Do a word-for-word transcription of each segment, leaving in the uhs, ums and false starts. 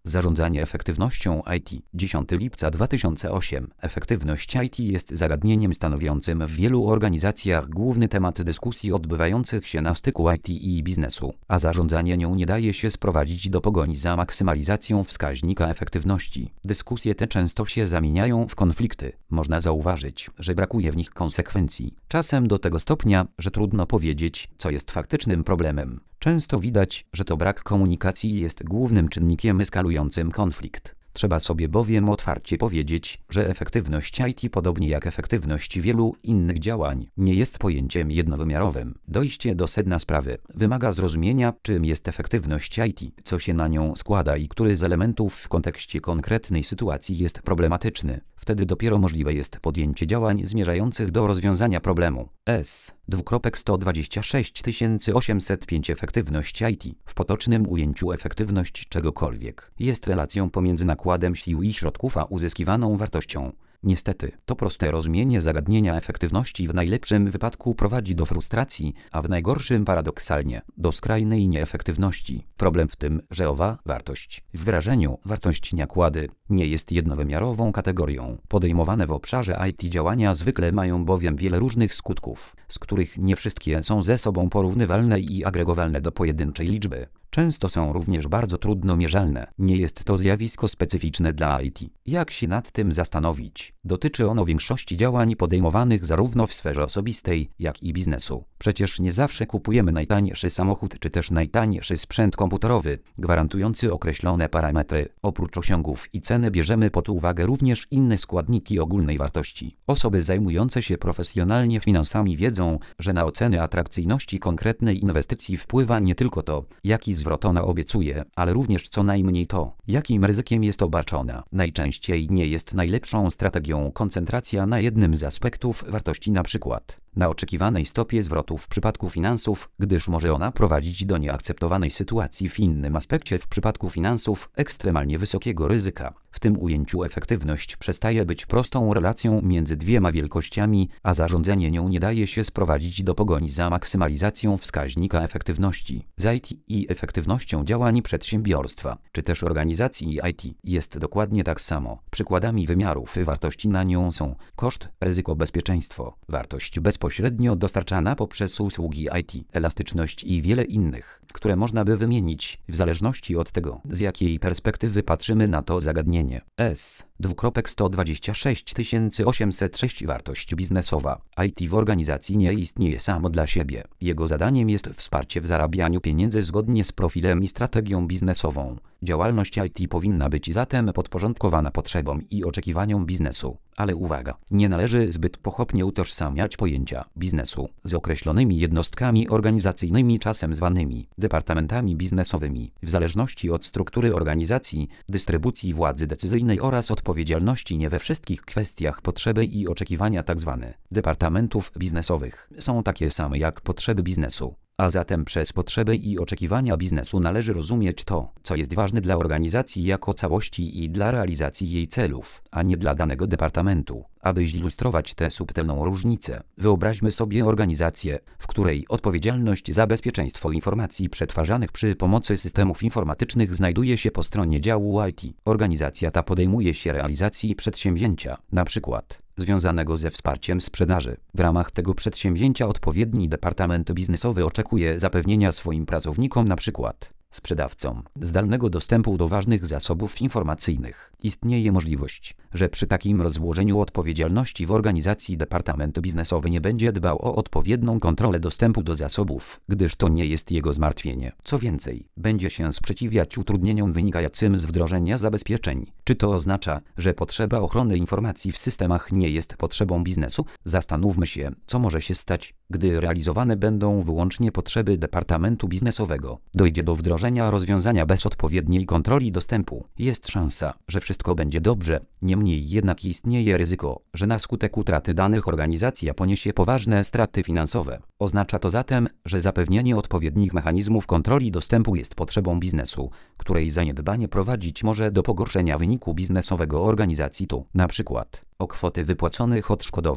Zarządzanie efektywnością I T. dziesiątego lipca dwa tysiące ósmego. Efektywność I T jest zagadnieniem stanowiącym w wielu organizacjach główny temat dyskusji odbywających się na styku I T i biznesu, a zarządzanie nią nie daje się sprowadzić do pogoni za maksymalizacją wskaźnika efektywności. Dyskusje te często się zamieniają w konflikty. Można zauważyć, że brakuje w nich konsekwencji. Czasem do tego stopnia, że trudno powiedzieć, co jest faktycznym problemem. Często widać, że to brak komunikacji jest głównym czynnikiem eskalującym konflikt. Trzeba sobie bowiem otwarcie powiedzieć, że efektywność I T, podobnie jak efektywność wielu innych działań, nie jest pojęciem jednowymiarowym. Dojście do sedna sprawy wymaga zrozumienia, czym jest efektywność I T, co się na nią składa i który z elementów w kontekście konkretnej sytuacji jest problematyczny. Wtedy dopiero możliwe jest podjęcie działań zmierzających do rozwiązania problemu. S. sto dwadzieścia sześć tysięcy osiemset pięć Efektywność I T, w potocznym ujęciu efektywność czegokolwiek, jest relacją pomiędzy nakładem sił i środków a uzyskiwaną wartością. Niestety, to proste rozumienie zagadnienia efektywności w najlepszym wypadku prowadzi do frustracji, a w najgorszym paradoksalnie do skrajnej nieefektywności. Problem w tym, że owa wartość, w wyrażeniu wartość nakłady, nie jest jednowymiarową kategorią. Podejmowane w obszarze I T działania zwykle mają bowiem wiele różnych skutków, z których nie wszystkie są ze sobą porównywalne i agregowalne do pojedynczej liczby. Często są również bardzo trudno mierzalne. Nie jest to zjawisko specyficzne dla I T. Jak się nad tym zastanowić? Dotyczy ono większości działań podejmowanych zarówno w sferze osobistej, jak i biznesu. Przecież nie zawsze kupujemy najtańszy samochód czy też najtańszy sprzęt komputerowy, gwarantujący określone parametry. Oprócz osiągów i ceny bierzemy pod uwagę również inne składniki ogólnej wartości. Osoby zajmujące się profesjonalnie finansami wiedzą, że na ocenę atrakcyjności konkretnej inwestycji wpływa nie tylko to, jaki zwrot ona obiecuje, ale również co najmniej to, jakim ryzykiem jest obarczona. Najczęściej nie jest najlepszą strategią koncentracja na jednym z aspektów wartości, na przykład na oczekiwanej stopie zwrotu w przypadku finansów, gdyż może ona prowadzić do nieakceptowanej sytuacji w innym aspekcie w przypadku finansów ekstremalnie wysokiego ryzyka. W tym ujęciu efektywność przestaje być prostą relacją między dwiema wielkościami, a zarządzanie nią nie daje się sprowadzić do pogoni za maksymalizacją wskaźnika efektywności. Z I T i efektywnością działań przedsiębiorstwa, czy też organizacji I T jest dokładnie tak samo. Przykładami wymiarów wartości na nią są koszt, ryzyko, bezpieczeństwo, wartość bezpośrednio dostarczana poprzez usługi I T, elastyczność i wiele innych, które można by wymienić w zależności od tego, z jakiej perspektywy patrzymy na to zagadnienie. S. sto dwadzieścia sześć tysięcy osiemset sześć Wartość biznesowa. I T w organizacji nie istnieje samo dla siebie. Jego zadaniem jest wsparcie w zarabianiu pieniędzy zgodnie z profilem i strategią biznesową. Działalność I T powinna być zatem podporządkowana potrzebom i oczekiwaniom biznesu. Ale uwaga, nie należy zbyt pochopnie utożsamiać pojęcia biznesu z określonymi jednostkami organizacyjnymi, czasem zwanymi departamentami biznesowymi, w zależności od struktury organizacji, dystrybucji władzy decyzyjnej oraz odpowiedzialności. Nie we wszystkich kwestiach potrzeby i oczekiwania tzw. departamentów biznesowych są takie same jak potrzeby biznesu. A zatem przez potrzeby i oczekiwania biznesu należy rozumieć to, co jest ważne dla organizacji jako całości i dla realizacji jej celów, a nie dla danego departamentu. Aby zilustrować tę subtelną różnicę, wyobraźmy sobie organizację, w której odpowiedzialność za bezpieczeństwo informacji przetwarzanych przy pomocy systemów informatycznych znajduje się po stronie działu I T. Organizacja ta podejmuje się realizacji przedsięwzięcia, na przykład związanego ze wsparciem sprzedaży. W ramach tego przedsięwzięcia odpowiedni departament biznesowy oczekuje zapewnienia swoim pracownikom, na przykład sprzedawcom, zdalnego dostępu do ważnych zasobów informacyjnych. Istnieje możliwość, że przy takim rozłożeniu odpowiedzialności w organizacji departament biznesowy nie będzie dbał o odpowiednią kontrolę dostępu do zasobów, gdyż to nie jest jego zmartwienie. Co więcej, będzie się sprzeciwiać utrudnieniom wynikającym z wdrożenia zabezpieczeń. Czy to oznacza, że potrzeba ochrony informacji w systemach nie jest potrzebą biznesu? Zastanówmy się, co może się stać, gdy realizowane będą wyłącznie potrzeby departamentu biznesowego. Dojdzie do wdrożenia rozwiązania bez odpowiedniej kontroli dostępu. Jest szansa, że wszystko będzie dobrze, niemniej jednak istnieje ryzyko, że na skutek utraty danych organizacja poniesie poważne straty finansowe. Oznacza to zatem, że zapewnienie odpowiednich mechanizmów kontroli dostępu jest potrzebą biznesu, której zaniedbanie prowadzić może do pogorszenia wyniku biznesowego organizacji. Tu, na przykład, o kwoty wypłaconych odszkodowań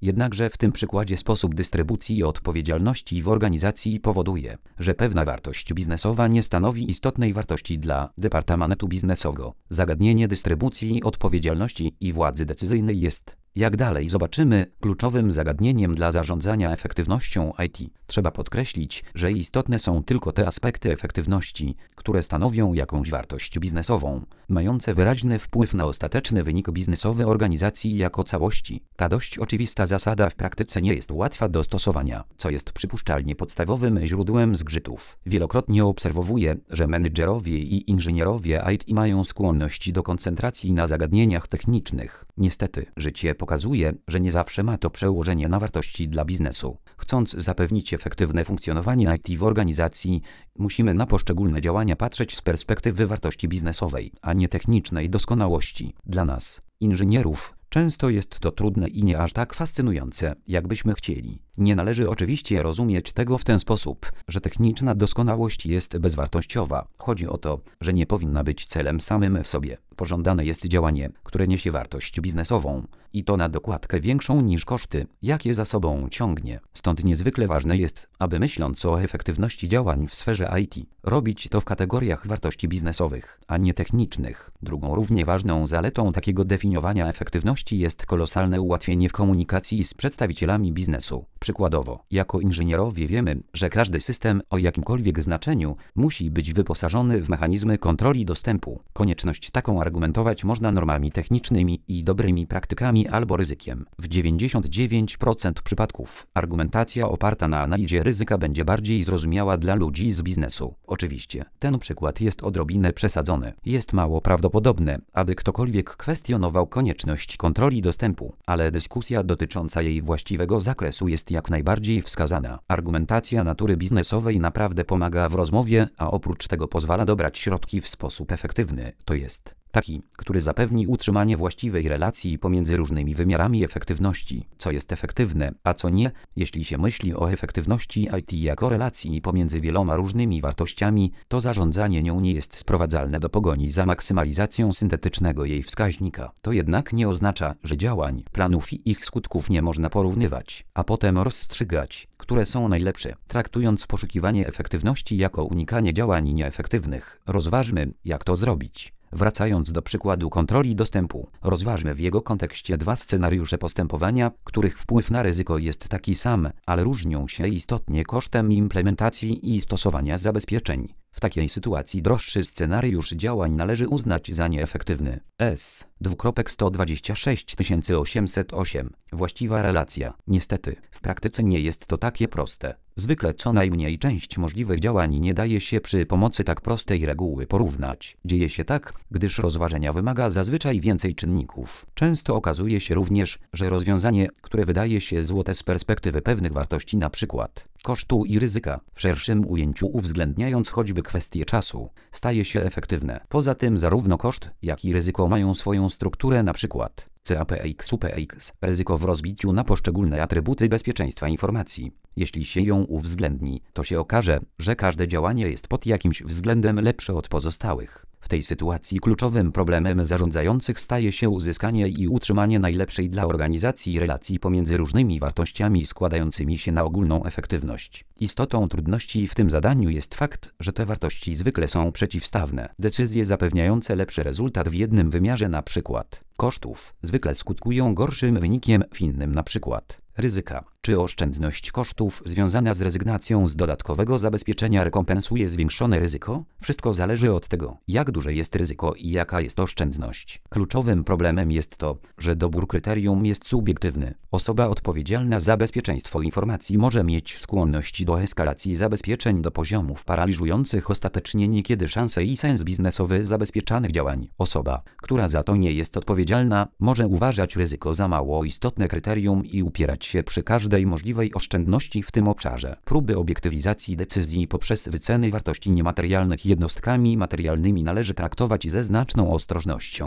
Jednakże w tym przykładzie sposób dystrybucji odpowiedzialności w organizacji powoduje, że pewna wartość biznesowa nie stanowi istotnej wartości dla departamentu biznesowego. Zagadnienie dystrybucji odpowiedzialności i władzy decyzyjnej jest, jak dalej zobaczymy, kluczowym zagadnieniem dla zarządzania efektywnością I T. Trzeba podkreślić, że istotne są tylko te aspekty efektywności, które stanowią jakąś wartość biznesową, mające wyraźny wpływ na ostateczny wynik biznesowy organizacji jako całości. Ta dość oczywista zasada w praktyce nie jest łatwa do stosowania, co jest przypuszczalnie podstawowym źródłem zgrzytów. Wielokrotnie obserwuję, że menedżerowie i inżynierowie I T mają skłonność do koncentracji na zagadnieniach technicznych. Niestety, życie pokazuje, że nie zawsze ma to przełożenie na wartości dla biznesu. Chcąc zapewnić efektywne funkcjonowanie I T w organizacji, musimy na poszczególne działania patrzeć z perspektywy wartości biznesowej, a nie technicznej doskonałości. Dla nas, inżynierów, często jest to trudne i nie aż tak fascynujące, jakbyśmy chcieli. Nie należy oczywiście rozumieć tego w ten sposób, że techniczna doskonałość jest bezwartościowa. Chodzi o to, że nie powinna być celem samym w sobie. Pożądane jest działanie, które niesie wartość biznesową i to na dokładkę większą niż koszty, jakie za sobą ciągnie. Stąd niezwykle ważne jest, aby myśląc o efektywności działań w sferze I T, robić to w kategoriach wartości biznesowych, a nie technicznych. Drugą równie ważną zaletą takiego definiowania efektywności jest kolosalne ułatwienie w komunikacji z przedstawicielami biznesu. Przykładowo, jako inżynierowie wiemy, że każdy system o jakimkolwiek znaczeniu musi być wyposażony w mechanizmy kontroli dostępu. Konieczność taką argumentować można normami technicznymi i dobrymi praktykami albo ryzykiem. W dziewięćdziesiąt dziewięć procent przypadków argumentacja oparta na analizie ryzyka będzie bardziej zrozumiała dla ludzi z biznesu. Oczywiście, ten przykład jest odrobinę przesadzony. Jest mało prawdopodobne, aby ktokolwiek kwestionował konieczność kontroli dostępu, ale dyskusja dotycząca jej właściwego zakresu jest jak najbardziej wskazana. Argumentacja natury biznesowej naprawdę pomaga w rozmowie, a oprócz tego pozwala dobrać środki w sposób efektywny, to jest taki, który zapewni utrzymanie właściwej relacji pomiędzy różnymi wymiarami efektywności, co jest efektywne, a co nie. Jeśli się myśli o efektywności I T jako relacji pomiędzy wieloma różnymi wartościami, to zarządzanie nią nie jest sprowadzalne do pogoni za maksymalizacją syntetycznego jej wskaźnika. To jednak nie oznacza, że działań, planów i ich skutków nie można porównywać, a potem rozstrzygać, które są najlepsze. Traktując poszukiwanie efektywności jako unikanie działań nieefektywnych, rozważmy, jak to zrobić. Wracając do przykładu kontroli dostępu, rozważmy w jego kontekście dwa scenariusze postępowania, których wpływ na ryzyko jest taki sam, ale różnią się istotnie kosztem implementacji i stosowania zabezpieczeń. W takiej sytuacji droższy scenariusz działań należy uznać za nieefektywny. S. sto dwadzieścia sześć tysięcy osiemset osiem. Właściwa relacja. Niestety, w praktyce nie jest to takie proste. Zwykle co najmniej część możliwych działań nie daje się przy pomocy tak prostej reguły porównać. Dzieje się tak, gdyż rozważenia wymaga zazwyczaj więcej czynników. Często okazuje się również, że rozwiązanie, które wydaje się złote z perspektywy pewnych wartości, np. kosztu i ryzyka, w szerszym ujęciu uwzględniając choćby kwestię czasu, staje się efektywne. Poza tym zarówno koszt, jak i ryzyko mają swoją strukturę, np. C A P X U P X, ryzyko w rozbiciu na poszczególne atrybuty bezpieczeństwa informacji. Jeśli się ją uwzględni, to się okaże, że każde działanie jest pod jakimś względem lepsze od pozostałych. W tej sytuacji kluczowym problemem zarządzających staje się uzyskanie i utrzymanie najlepszej dla organizacji relacji pomiędzy różnymi wartościami składającymi się na ogólną efektywność. Istotą trudności w tym zadaniu jest fakt, że te wartości zwykle są przeciwstawne. Decyzje zapewniające lepszy rezultat w jednym wymiarze, np. kosztów, zwykle skutkują gorszym wynikiem w innym, np. ryzyka. Czy oszczędność kosztów związana z rezygnacją z dodatkowego zabezpieczenia rekompensuje zwiększone ryzyko? Wszystko zależy od tego, jak duże jest ryzyko i jaka jest oszczędność. Kluczowym problemem jest to, że dobór kryterium jest subiektywny. Osoba odpowiedzialna za bezpieczeństwo informacji może mieć skłonność do eskalacji zabezpieczeń do poziomów paraliżujących ostatecznie niekiedy szanse i sens biznesowy zabezpieczanych działań. Osoba, która za to nie jest odpowiedzialna, może uważać ryzyko za mało istotne kryterium i upierać się przy każdej możliwej oszczędności w tym obszarze. Próby obiektywizacji decyzji poprzez wyceny wartości niematerialnych jednostkami materialnymi należy traktować ze znaczną ostrożnością.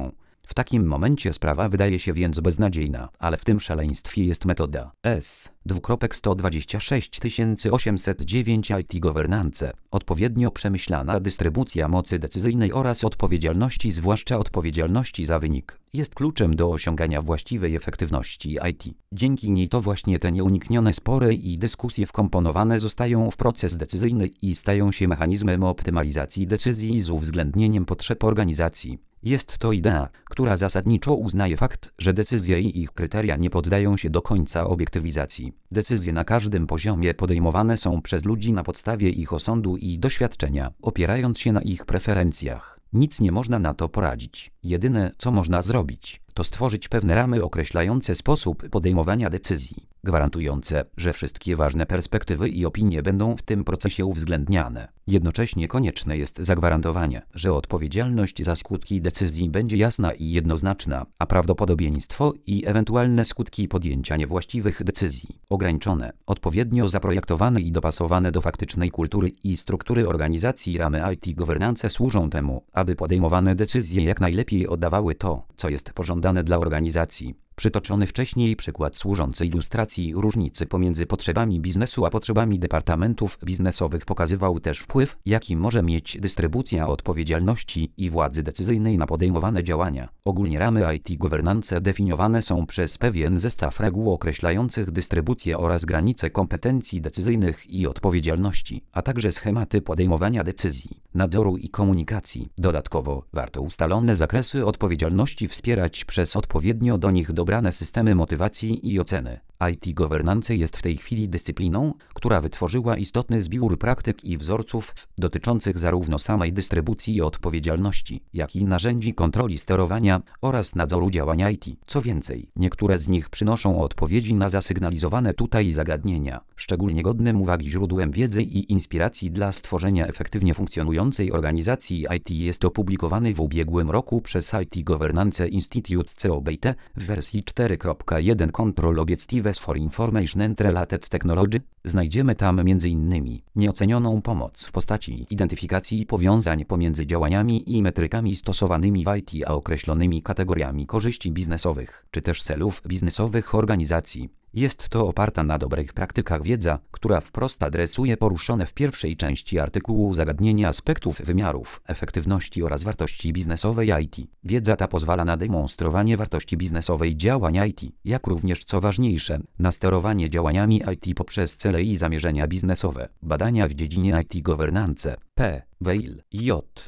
W takim momencie sprawa wydaje się więc beznadziejna, ale w tym szaleństwie jest metoda S sto dwadzieścia sześć tysięcy osiemset dziewięć I T Governance, odpowiednio przemyślana dystrybucja mocy decyzyjnej oraz odpowiedzialności, zwłaszcza odpowiedzialności za wynik, jest kluczem do osiągania właściwej efektywności I T. Dzięki niej to właśnie te nieuniknione spory i dyskusje wkomponowane zostają w proces decyzyjny i stają się mechanizmem optymalizacji decyzji z uwzględnieniem potrzeb organizacji. Jest to idea, która zasadniczo uznaje fakt, że decyzje i ich kryteria nie poddają się do końca obiektywizacji. Decyzje na każdym poziomie podejmowane są przez ludzi na podstawie ich osądu i doświadczenia, opierając się na ich preferencjach. Nic nie można na to poradzić. Jedyne, co można zrobić, to stworzyć pewne ramy określające sposób podejmowania decyzji, gwarantujące, że wszystkie ważne perspektywy i opinie będą w tym procesie uwzględniane. Jednocześnie konieczne jest zagwarantowanie, że odpowiedzialność za skutki decyzji będzie jasna i jednoznaczna, a prawdopodobieństwo i ewentualne skutki podjęcia niewłaściwych decyzji ograniczone, odpowiednio zaprojektowane i dopasowane do faktycznej kultury i struktury organizacji. Ramy I T Governance służą temu, aby podejmowane decyzje jak najlepiej oddawały to, co jest pożądane dla organizacji. Przytoczony wcześniej przykład służący ilustracji różnicy pomiędzy potrzebami biznesu a potrzebami departamentów biznesowych pokazywał też wpływ, jaki może mieć dystrybucja odpowiedzialności i władzy decyzyjnej na podejmowane działania. Ogólnie ramy I T Governance definiowane są przez pewien zestaw reguł określających dystrybucję oraz granice kompetencji decyzyjnych i odpowiedzialności, a także schematy podejmowania decyzji, nadzoru i komunikacji. Dodatkowo warto ustalone zakresy odpowiedzialności wspierać przez odpowiednio do nich dobrane systemy motywacji i oceny. I T Governance jest w tej chwili dyscypliną, która wytworzyła istotny zbiór praktyk i wzorców dotyczących zarówno samej dystrybucji odpowiedzialności, jak i narzędzi kontroli sterowania oraz nadzoru działań I T. Co więcej, niektóre z nich przynoszą odpowiedzi na zasygnalizowane tutaj zagadnienia. Szczególnie godnym uwagi źródłem wiedzy i inspiracji dla stworzenia efektywnie funkcjonującej organizacji I T jest opublikowany w ubiegłym roku przez I T Governance Institute C O B T w wersji cztery kropka jeden Control Objectives for Information and Related Technology. Znajdziemy tam między innymi nieocenioną pomoc w postaci identyfikacji powiązań pomiędzy działaniami i metrykami stosowanymi w I T a określonymi kategoriami korzyści biznesowych, czy też celów biznesowych organizacji. Jest to oparta na dobrych praktykach wiedza, która wprost adresuje poruszone w pierwszej części artykułu zagadnienia aspektów wymiarów, efektywności oraz wartości biznesowej I T. Wiedza ta pozwala na demonstrowanie wartości biznesowej działań I T, jak również, co ważniejsze, na sterowanie działaniami I T poprzez cele i zamierzenia biznesowe. Badania w dziedzinie I T Governance, P. Weil, J.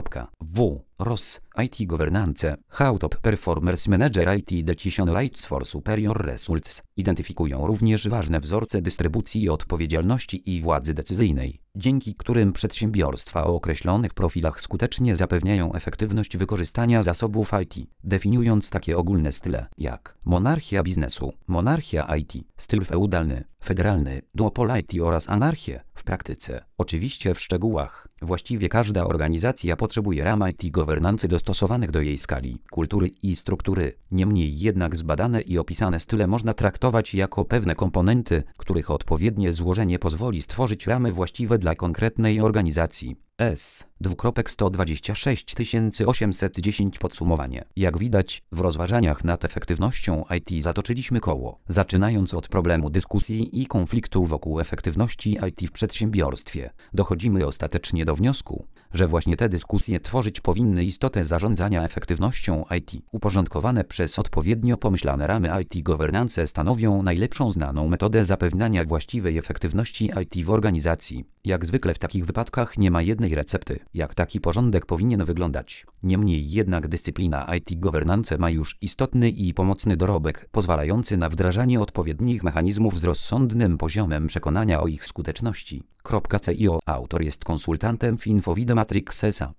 W. Ross, I T Governance, How Top Performers Manager I T Decision Rights for Superior Results identyfikują również ważne wzorce dystrybucji odpowiedzialności i władzy decyzyjnej, dzięki którym przedsiębiorstwa o określonych profilach skutecznie zapewniają efektywność wykorzystania zasobów I T, definiując takie ogólne style jak monarchia biznesu, monarchia I T, styl feudalny, federalny, duopol I T oraz anarchię w praktyce. Oczywiście w szczegółach. Właściwie każda organizacja potrzebuje ram I T Governance dostosowanych do jej skali, kultury i struktury. Niemniej jednak zbadane i opisane style można traktować jako pewne komponenty, których odpowiednie złożenie pozwoli stworzyć ramy właściwe dla konkretnej organizacji. S sto dwadzieścia sześć tysięcy osiemset dziesięć Podsumowanie. Jak widać, w rozważaniach nad efektywnością I T zatoczyliśmy koło, zaczynając od problemu dyskusji i konfliktu wokół efektywności I T w przedsiębiorstwie. Dochodzimy ostatecznie do wniosku, że właśnie te dyskusje tworzyć powinny istotę zarządzania efektywnością I T. Uporządkowane przez odpowiednio pomyślane ramy I T Governance stanowią najlepszą znaną metodę zapewniania właściwej efektywności I T w organizacji. Jak zwykle w takich wypadkach nie ma jednej recepty, jak taki porządek powinien wyglądać. Niemniej jednak dyscyplina I T Governance ma już istotny i pomocny dorobek, pozwalający na wdrażanie odpowiednich mechanizmów z rozsądnym poziomem przekonania o ich skuteczności. .cio Autor jest konsultantem w Infovide Matrix S A